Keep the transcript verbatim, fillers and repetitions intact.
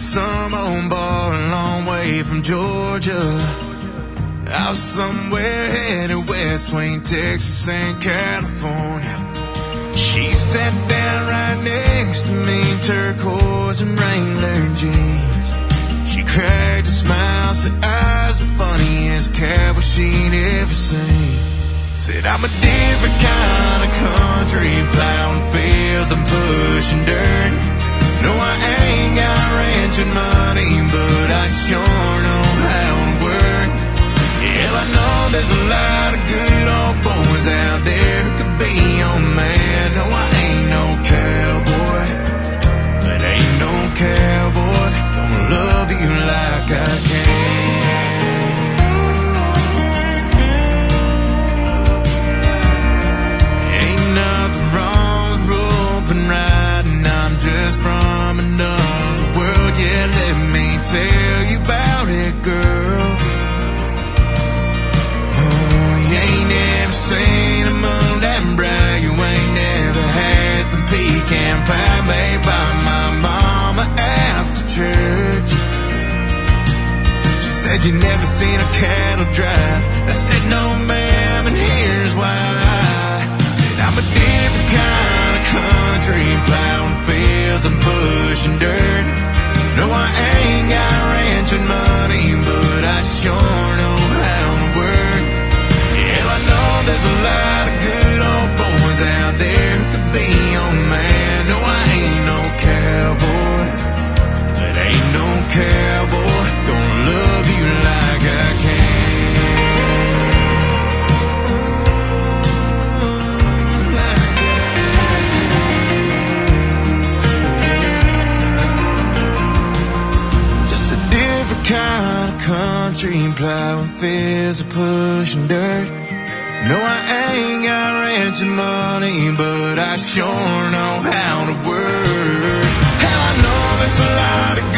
some old bar a long way from Georgia. I was somewhere headed west between Texas and California. She sat down right next to me in turquoise and Wrangler jeans. She cracked a smile, said, "Eyes the funniest cowboy she'd ever seen." Said, "I'm a different kind of country, plowing fields and pushing dirt. No, I ain't got ranching money, but I sure know how to work. Yeah, I know there's a lot of good old boys out there who could be your man. No, I ain't no cowboy, but ain't no cowboy gonna love you like I can." Ain't nothing wrong with roping riding, I'm just from another world. Yeah, let me tell you about it, girl. You ain't never seen a moon that bright. You ain't never had some pecan pie made by my mama after church. She said you never seen a cattle drive. I said, "No, ma'am, and here's why." I said, "I'm a different kind of country, plowing fields and pushing dirt. No, I ain't got ranching money, but I sure know how to work. I know there's a lot of good old boys out there who could be your man. No, I ain't no cowboy, but ain't no cowboy gonna love you like I can." Just a different kind of country, plowing fields and pushing dirt. No, I ain't got ranching money, but I sure know how to work. Hell, I know there's a lot of